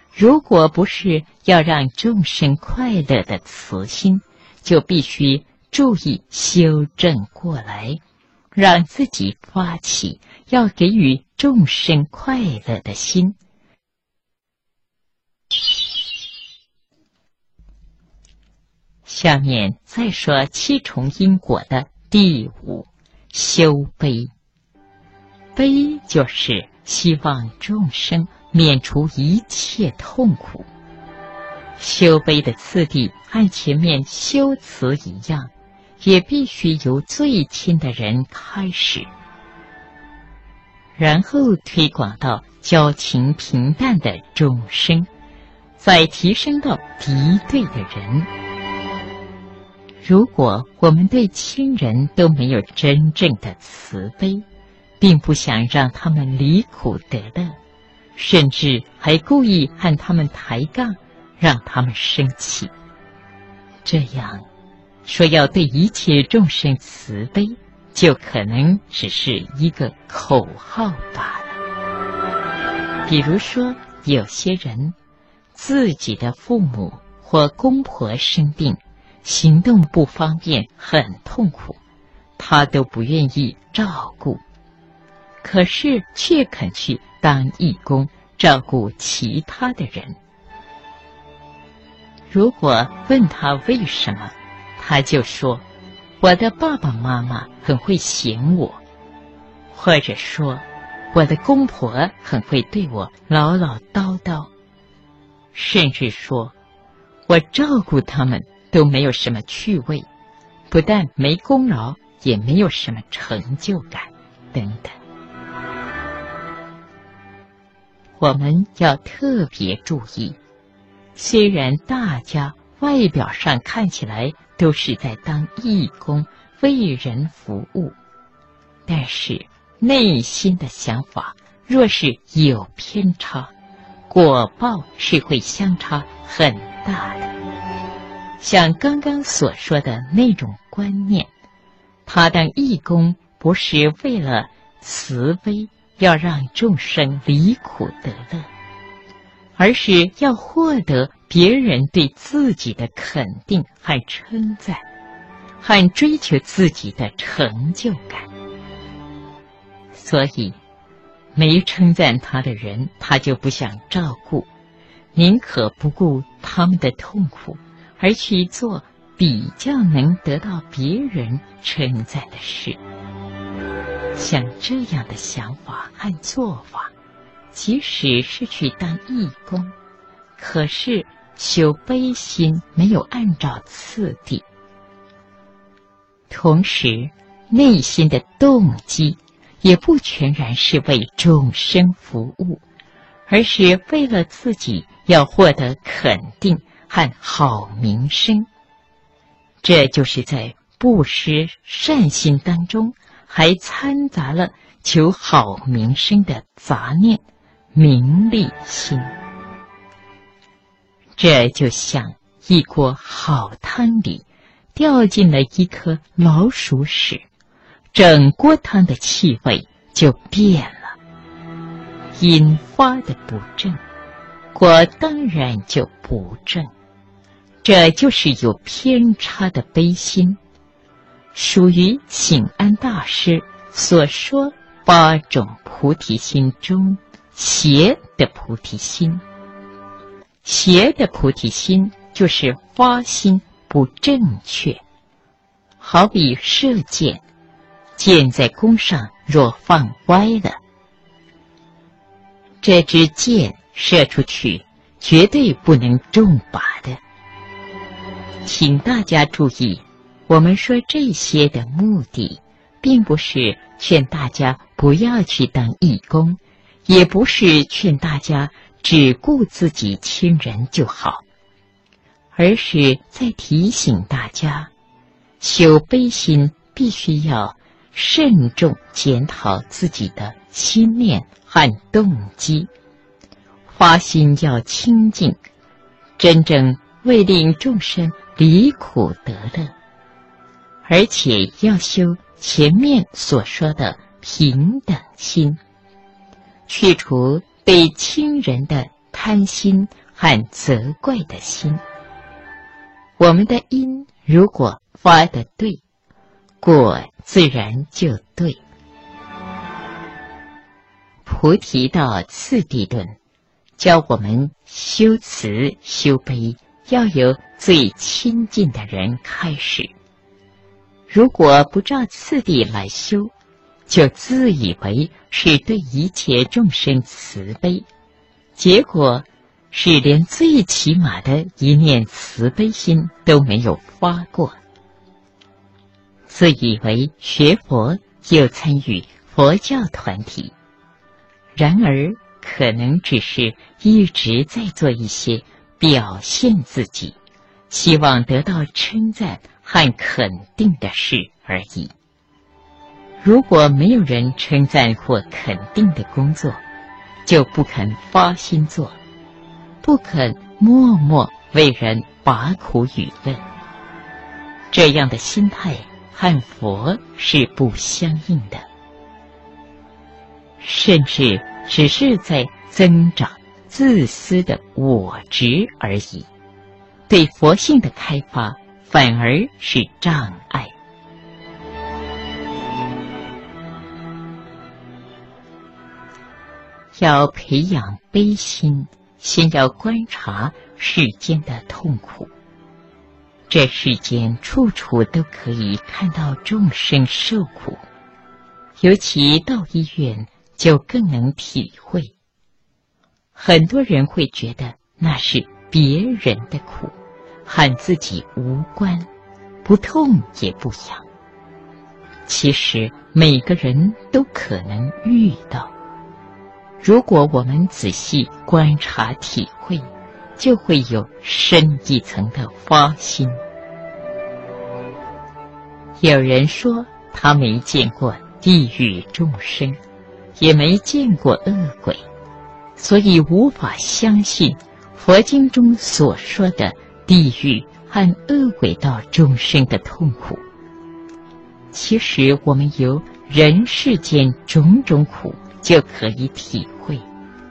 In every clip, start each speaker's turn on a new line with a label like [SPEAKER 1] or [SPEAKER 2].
[SPEAKER 1] 如果不是要让众生快乐的慈心，就必须注意修正过来，让自己发起要给予众生快乐的心。下面再说七重因果的第5，修悲。悲就是希望众生免除一切痛苦。修悲的次第按前面修慈一样，也必须由最亲的人开始，然后推广到交情平淡的众生，再提升到敌对的人。如果我们对亲人都没有真正的慈悲，并不想让他们离苦得乐，甚至还故意和他们抬杠，让他们生气，这样说要对一切众生慈悲，就可能只是一个口号罢了。比如说，有些人自己的父母或公婆生病，行动不方便，很痛苦，他都不愿意照顾，可是却肯去当义工，照顾其他的人。如果问他为什么，他就说，我的爸爸妈妈很会嫌我，或者说我的公婆很会对我唠唠叨叨，甚至说我照顾他们都没有什么趣味，不但没功劳，也没有什么成就感等等。我们要特别注意，虽然大家外表上看起来都是在当义工，为人服务，但是内心的想法若是有偏差，果报是会相差很大的。像刚刚所说的那种观念，他当义工不是为了慈悲，要让众生离苦得乐，而是要获得别人对自己的肯定和称赞，和追求自己的成就感。所以没称赞他的人，他就不想照顾，宁可不顾他们的痛苦，而去做比较能得到别人称赞的事。像这样的想法和做法，即使是去当义工，可是修悲心没有按照次第，同时内心的动机也不全然是为众生服务，而是为了自己要获得肯定和好名声。这就是在布施善心当中还掺杂了求好名声的杂念，名利心。这就像一锅好汤里掉进了一颗老鼠屎，整锅汤的气味就变了，因发的不正，果当然就不正。这就是有偏差的悲心，属于醒安大师所说8种菩提心中邪的菩提心。邪的菩提心就是发心不正确，好比射箭，箭在弓上若放歪了，这支箭射出去绝对不能中靶的。请大家注意，我们说这些的目的，并不是劝大家不要去当义工，也不是劝大家只顾自己亲人就好，而是在提醒大家，修悲心必须要慎重检讨自己的心念和动机，发心要清净，真正为令众生离苦得乐，而且要修前面所说的平等心，去除对亲人的贪心和责怪的心。我们的因如果发得对，果自然就对。菩提道次第论教我们修慈修悲要由最亲近的人开始，如果不照次第来修，就自以为是对一切众生慈悲，结果是连最起码的一念慈悲心都没有发过，自以为学佛又参与佛教团体，然而可能只是一直在做一些表现自己，希望得到称赞和肯定的事而已。如果没有人称赞或肯定的工作，就不肯发心做，不肯默默为人拔苦与乐。这样的心态和佛是不相应的，甚至只是在增长自私的我执而已，对佛性的开发反而是障碍。要培养悲心，先要观察世间的痛苦。这世间处处都可以看到众生受苦，尤其到医院就更能体会。很多人会觉得那是别人的苦，和自己无关，不痛也不痒。其实每个人都可能遇到，如果我们仔细观察体会，就会有深一层的发心。有人说他没见过地狱众生，也没见过恶鬼，所以无法相信佛经中所说的地狱和恶鬼道众生的痛苦。其实我们由人世间种种苦就可以体会。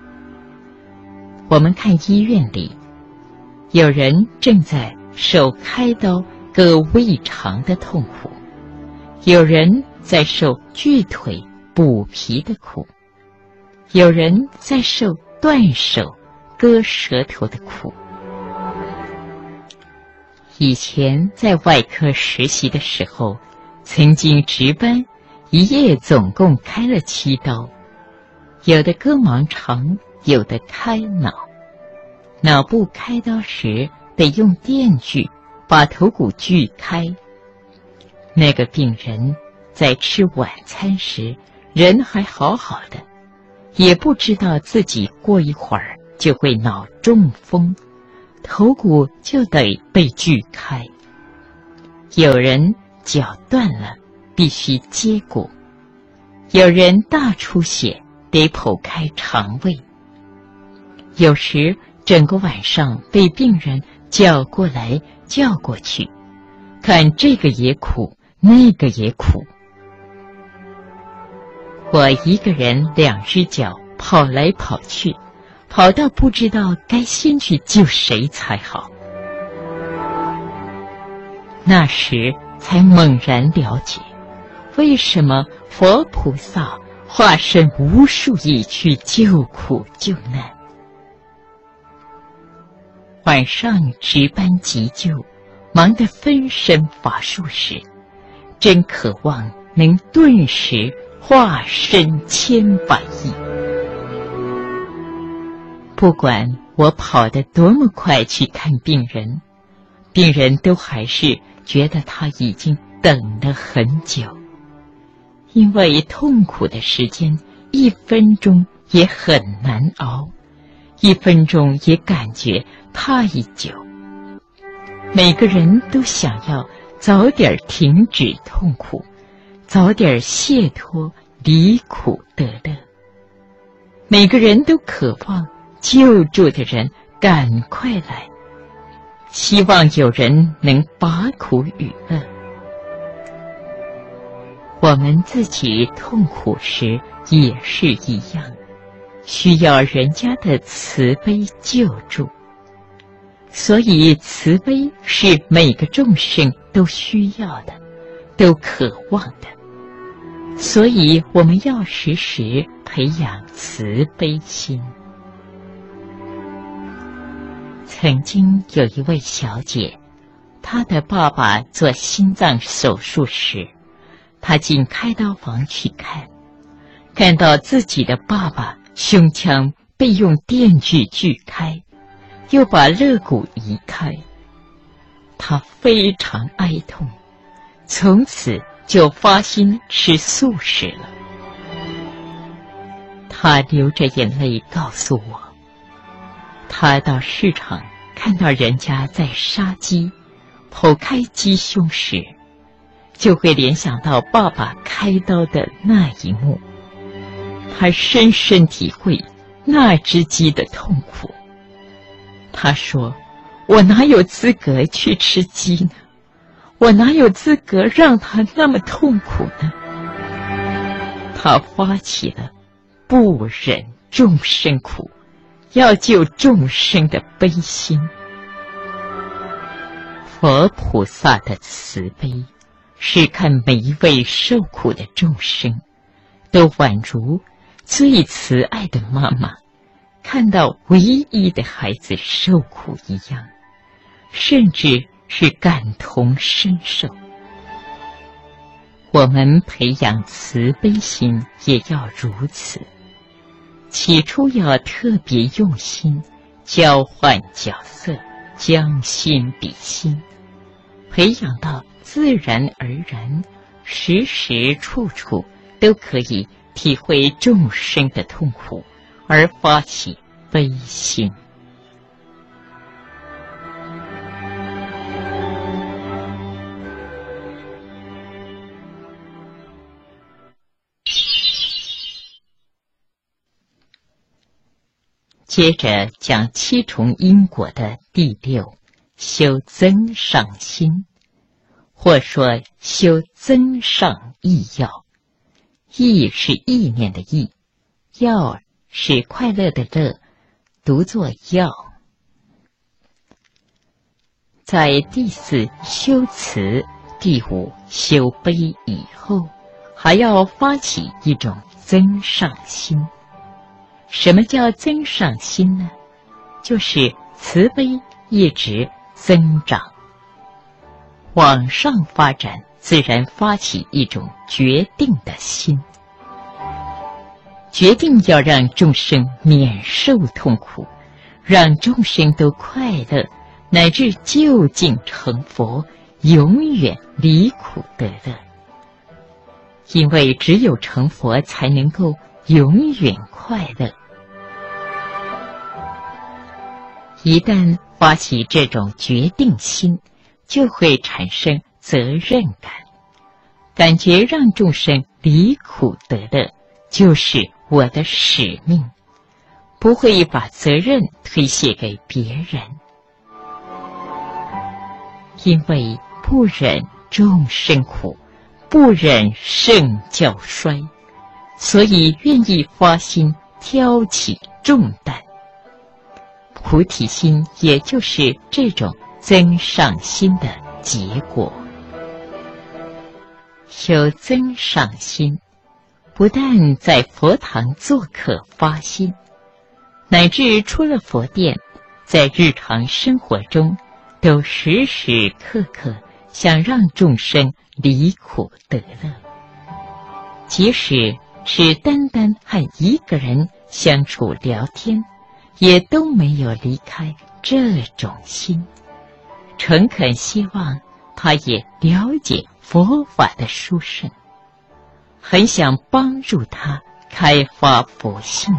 [SPEAKER 1] 我们看医院里，有人正在受开刀割胃肠的痛苦，有人在受锯腿补皮的苦，有人在受断手割舌头的苦。以前在外科实习的时候，曾经值班，一夜总共开了7刀，有的割盲肠，有的开脑。脑部开刀时得用电锯把头骨锯开。那个病人在吃晚餐时人还好好的，也不知道自己过一会儿就会脑中风，头骨就得被锯开。有人脚断了，必须接骨；有人大出血，得剖开肠胃。有时整个晚上被病人叫过来叫过去，看这个也苦，那个也苦。我一个人2只脚跑来跑去，跑到不知道该先去救谁才好。那时才猛然了解，为什么佛菩萨化身无数亿去救苦救难。晚上值班急救，忙得分身乏术时，真渴望能顿时化身千百亿。不管我跑得多么快去看病人，病人都还是觉得他已经等了很久，因为痛苦的时间1分钟也很难熬，1分钟也感觉太久。每个人都想要早点停止痛苦，早点解脱离苦得乐。每个人都渴望救助的人赶快来，希望有人能拔苦与乐。我们自己痛苦时也是一样， 需要人家的慈悲救助，所以慈悲是每个众生都需要的，都渴望的。所以我们要时时培养慈悲心。曾经有一位小姐，她的爸爸做心脏手术时，她进开刀房去看到自己的爸爸胸腔被用电锯锯开，又把肋骨移开，她非常哀痛，从此就发心吃素食了。她流着眼泪告诉我，她到市场看到人家在杀鸡，剖开鸡胸时，就会联想到爸爸开刀的那一幕，她深深体会那只鸡的痛苦。她说，我哪有资格去吃鸡呢？我哪有资格让他那么痛苦呢？他发起了不忍众生苦，要救众生的悲心。佛菩萨的慈悲是看每一位受苦的众生，都宛如最慈爱的妈妈看到唯一的孩子受苦一样，甚至是感同身受。我们培养慈悲心也要如此，起初要特别用心，交换角色，将心比心，培养到自然而然，时时处处都可以体会众生的痛苦，而发起悲心。接着讲七重因果的第6，修增上心，或说修增上意要。意是意念的意，要是快乐的乐，读作要。在第4修慈，第5修悲以后，还要发起一种增上心。什么叫增上心呢？就是慈悲一直增长，往上发展，自然发起一种决定的心，决定要让众生免受痛苦，让众生都快乐，乃至究竟成佛，永远离苦得乐。因为只有成佛才能够永远快乐。一旦发起这种决定心，就会产生责任感，感觉让众生离苦得乐就是我的使命，不会把责任推卸给别人。因为不忍众生苦，不忍圣教衰，所以愿意发心挑起重担。菩提心也就是这种增上心的结果。修增上心，不但在佛堂做客发心，乃至出了佛殿，在日常生活中都时时刻刻想让众生离苦得乐。即使是单单和一个人相处聊天，也都没有离开这种心，诚恳希望他也了解佛法的殊胜，很想帮助他开发佛性。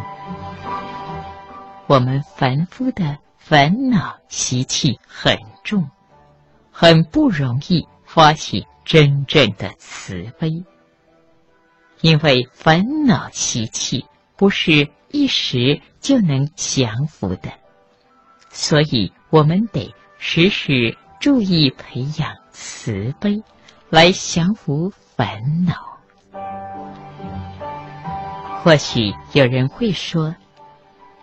[SPEAKER 1] 我们凡夫的烦恼习气很重，很不容易发起真正的慈悲，因为烦恼习气不是一时就能降服的，所以我们得时时注意培养慈悲，来降服烦恼。或许有人会说，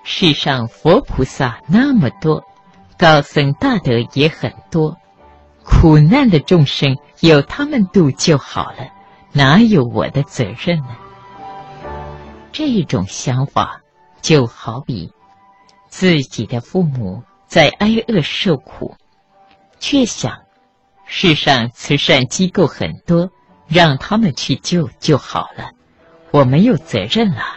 [SPEAKER 1] 世上佛菩萨那么多，高僧大德也很多，苦难的众生有他们度就好了，哪有我的责任呢？这种想法就好比自己的父母在挨饿受苦，却想世上慈善机构很多，让他们去救就好了，我没有责任了。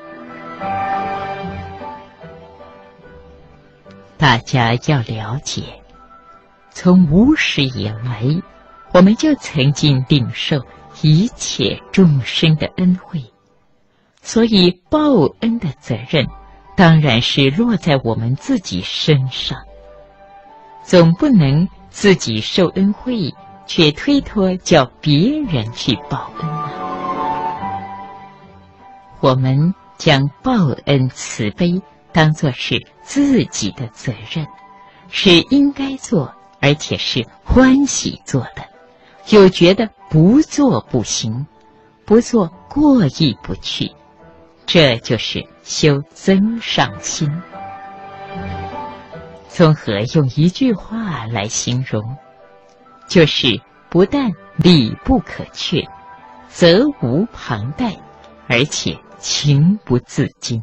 [SPEAKER 1] 大家要了解，从无始以来，我们就曾经领受一切众生的恩惠，所以报恩的责任当然是落在我们自己身上，总不能自己受恩惠，却推脱叫别人去报恩啊。我们将报恩慈悲当作是自己的责任，是应该做，而且是欢喜做的，又觉得不做不行，不做过意不去，这就是修增上心。综合用一句话来形容，就是不但理不可却，责无旁贷，而且情不自禁。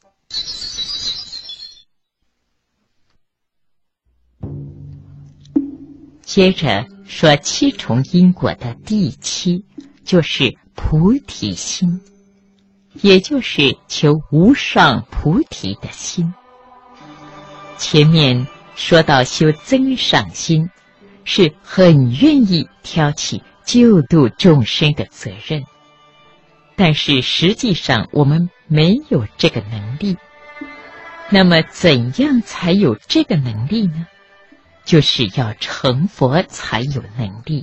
[SPEAKER 1] 接着说七重因果的第七，就是菩提心，也就是求无上菩提的心。前面说到修增上心，是很愿意挑起救度众生的责任，但是实际上我们没有这个能力。那么怎样才有这个能力呢？就是要成佛才有能力。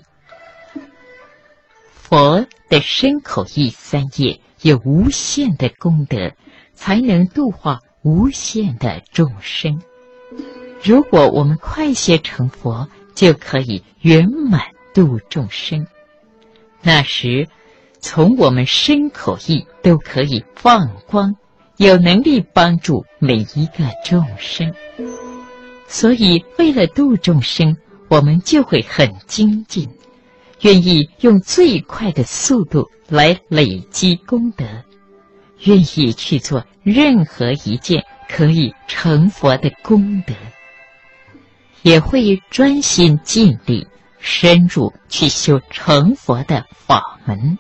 [SPEAKER 1] 佛的身口意三业有无限的功德，才能度化无限的众生。如果我们快些成佛，就可以圆满度众生，那时从我们身口意都可以放光，有能力帮助每一个众生。所以为了度众生，我们就会很精进，愿意用最快的速度来累积功德，愿意去做任何一件可以成佛的功德，也会专心尽力深入去修成佛的法门，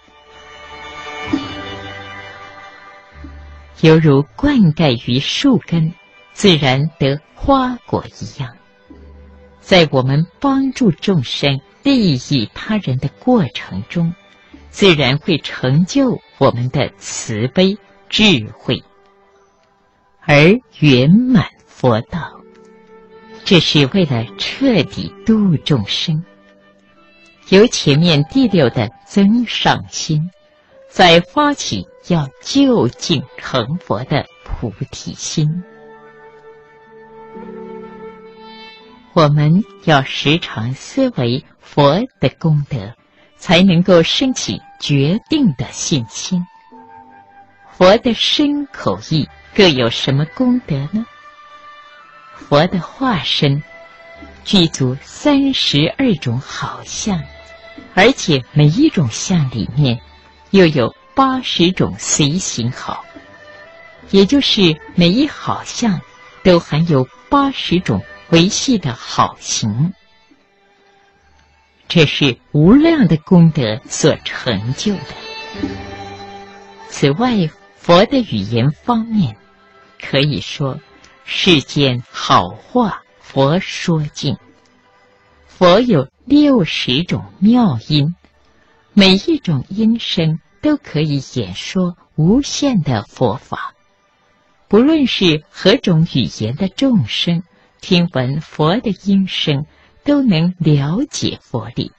[SPEAKER 1] 犹如灌溉于树根，自然得花果一样。在我们帮助众生利益他人的过程中，自然会成就我们的慈悲智慧，而圆满佛道。这是为了彻底度众生，由前面第六的增上心，再发起要究竟成佛的菩提心。我们要时常思维佛的功德，才能够升起决定的信心。佛的身口意各有什么功德呢？佛的化身具足32种好相，而且每一种相里面又有80种随行好，也就是每一好相都含有80种维系的好行，这是无量的功德所成就的。此外，佛的语言方面，可以说世间好话佛说尽。佛有60种妙音，每一种音声都可以演说无限的佛法。不论是何种语言的众生，听闻佛的音声，都能了解佛理。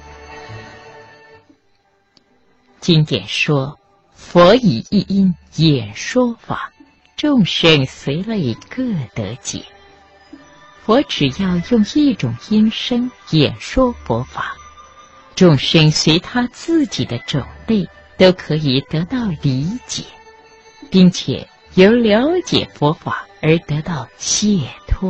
[SPEAKER 1] 经典说，佛以一音演说法，众生随类各得解。佛只要用一种音声演说佛法，众生随他自己的种类都可以得到理解，并且由了解佛法而得到解脱。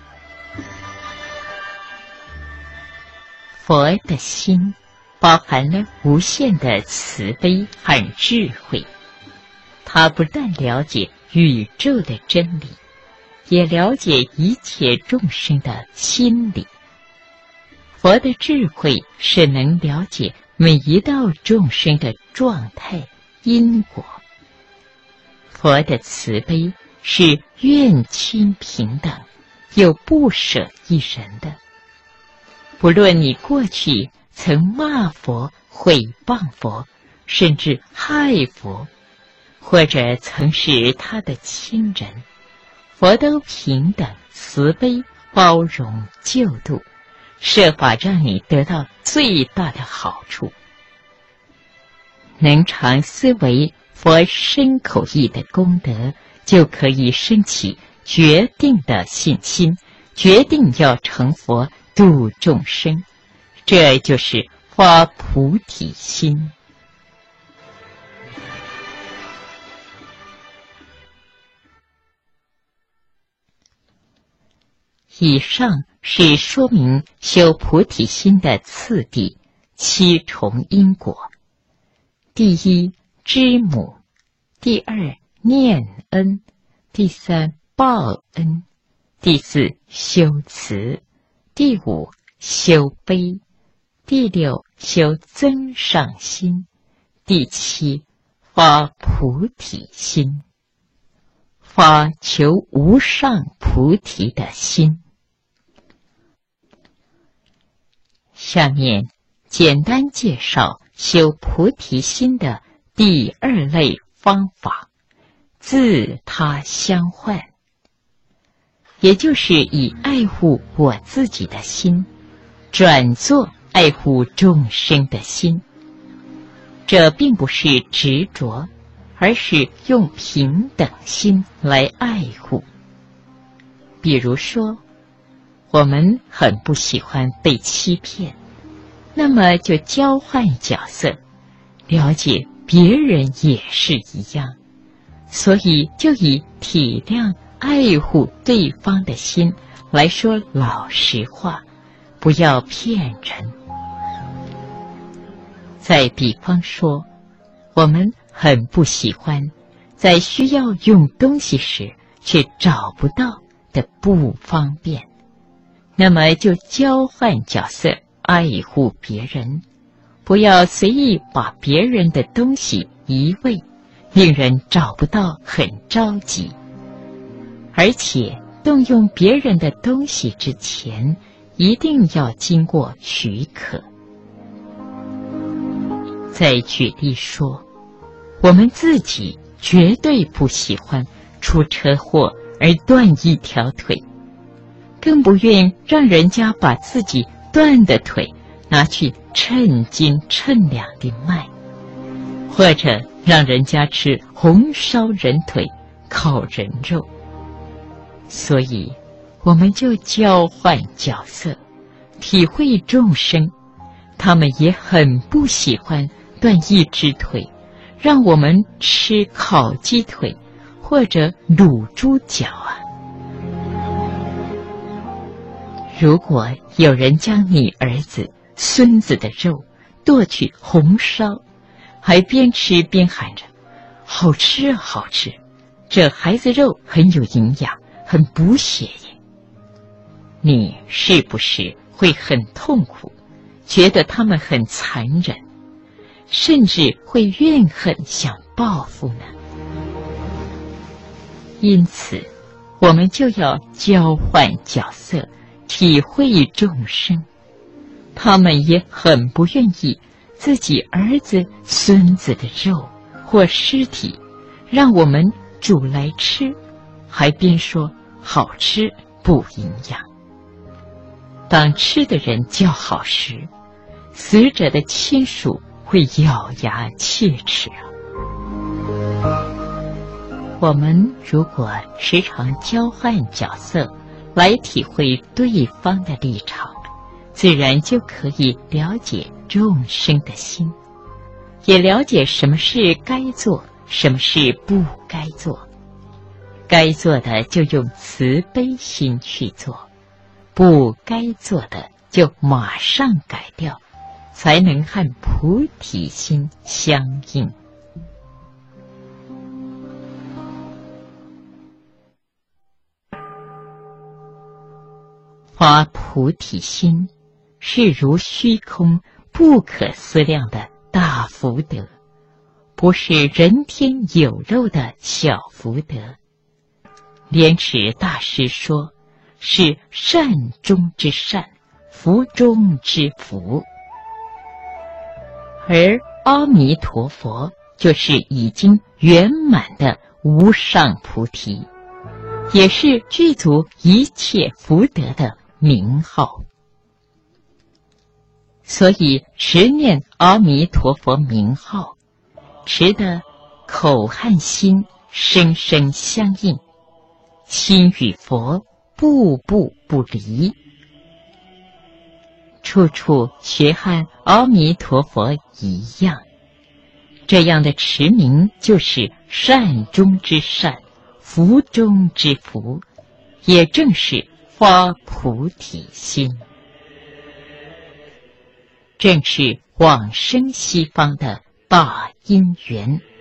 [SPEAKER 1] 佛的心包含了无限的慈悲和智慧，他不但了解宇宙的真理，也了解一切众生的心理。佛的智慧是能了解每一道众生的状态、因果。佛的慈悲是愿亲平等，又不舍一人的。不论你过去曾骂佛、毁谤佛，甚至害佛，或者曾是他的亲人，佛都平等、慈悲、包容、救度，设法让你得到最大的好处。能常思维佛身口意的功德，就可以升起决定的信心，决定要成佛度众生，这就是发菩提心。以上是说明修菩提心的次第7重因果。第一，知母；第二，念恩；第三，报恩；第四，修慈；第五，修悲；第六，修增上心；第七，发菩提心，发求无上菩提的心。下面简单介绍修菩提心的第2类方法，自他相换，也就是以爱护我自己的心转作爱护众生的心。这并不是执着，而是用平等心来爱护。比如说，我们很不喜欢被欺骗，那么就交换角色，了解别人也是一样，所以就以体谅爱护对方的心来说老实话，不要骗人。再比方说，我们很不喜欢在需要用东西时却找不到的不方便，那么就交换角色，爱护别人，不要随意把别人的东西移位，令人找不到很着急。而且动用别人的东西之前，一定要经过许可。再举例说，我们自己绝对不喜欢出车祸而断一条腿，更不愿让人家把自己断的腿拿去称斤称两地卖，或者让人家吃红烧人腿、烤人肉。所以我们就交换角色，体会众生，他们也很不喜欢断一只腿，让我们吃烤鸡腿或者卤猪脚啊。如果有人将你儿子、孙子的肉剁去红烧，还边吃边喊着好吃啊好吃，这孩子肉很有营养，很补血耶，你是不是会很痛苦，觉得他们很残忍，甚至会怨恨想报复呢？因此我们就要交换角色，体会众生，他们也很不愿意自己儿子、孙子的肉或尸体让我们煮来吃，还边说好吃不营养。当吃的人叫好时，死者的亲属会咬牙切齿啊。我们如果时常交换角色来体会对方的立场，自然就可以了解众生的心，也了解什么事该做，什么事不该做。 该做的就用慈悲心去做，不该做的就马上改掉，才能和菩提心相应。发菩提心是如虚空不可思量的大福德，不是人天有肉的小福德。莲池大师说，是善中之善，福中之福。而阿弥陀佛就是已经圆满的无上菩提，也是具足一切福德的名号。所以持念阿弥陀佛名号，持的口和心生生相应，心与佛步步不离，处处学和阿弥陀佛一样。这样的持名就是善中之善，福中之福，也正是发菩提心，正是往生西方的大因缘。